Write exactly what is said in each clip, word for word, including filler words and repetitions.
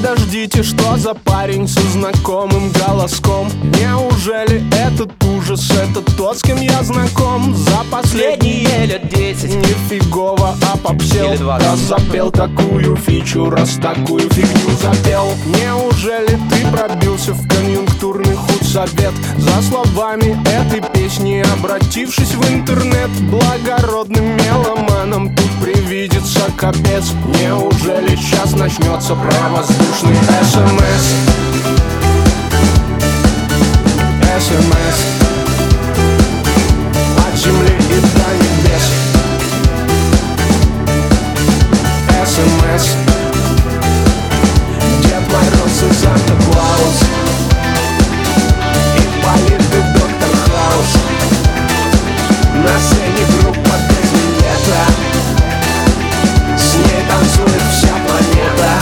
Подождите, что за парень со знакомым голоском? Неужели этот ужас, это тот, с кем я знаком? За последние лет десять нифигово опопсел, раз запел такую фичу, раз такую фигню запел. Неужели ты пробился в конъюнктурный худсовет? За словами этой песни, обратившись в интернет, благородным меломаном тут привидится капец. Неужели сейчас начнется правоздушный СМС? СМС от земли и до небес. СМС Дед Мороз и Санта-Клаус и политый доктор Хаус. На сцене группа Дезминета, с ней танцует вся планета.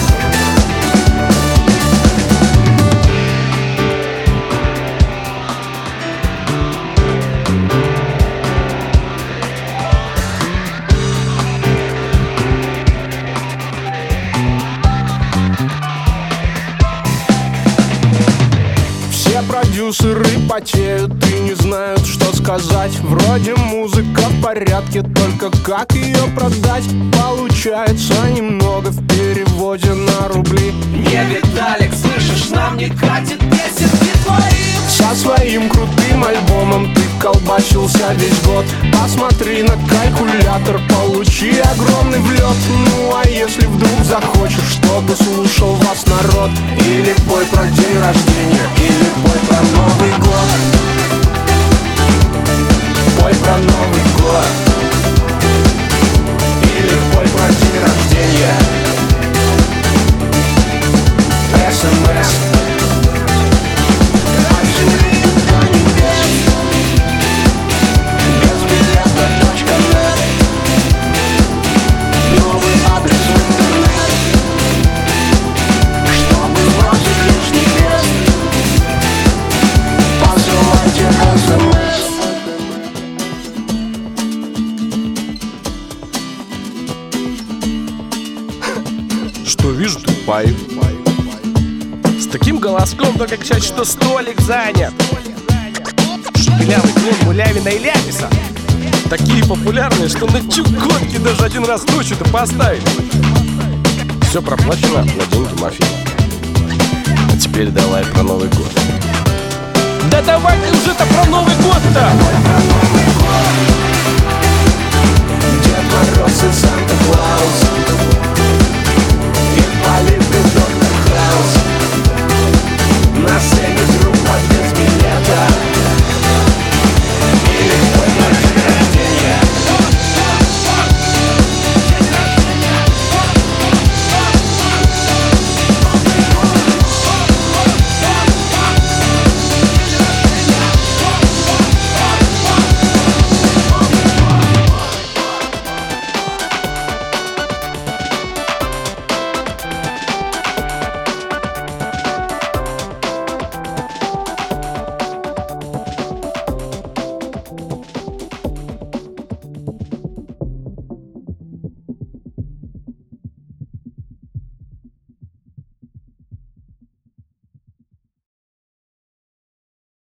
Продюсеры потеют и не знают, что сказать. Вроде музыка в порядке, только как ее продать? Получается немного в переводе на рубли. Не, Виталик, слышишь, нам не катит песенки твои. Со своим крутым альбомом ты колбасился весь год. Посмотри на калькулятор, получи огромный влет. Ну а если вдруг захочешь, чтобы слушал вас народ, или пой про день рождения, или пой про Новый год. Пой про Новый год, или пой про день рождения. СМС Что вижу, ты пою. С таким голоском, только как сейчас, что столик занят. Шепелявый клон Мулявина и Ляписа. Такие популярные, что на Чукотке даже один раз ночью-то поставили. Все проплачено на деньги мафии. А теперь давай про Новый год. Да давай ты уже-то про Новый год-то! Дед Мороз и Санта-Клаус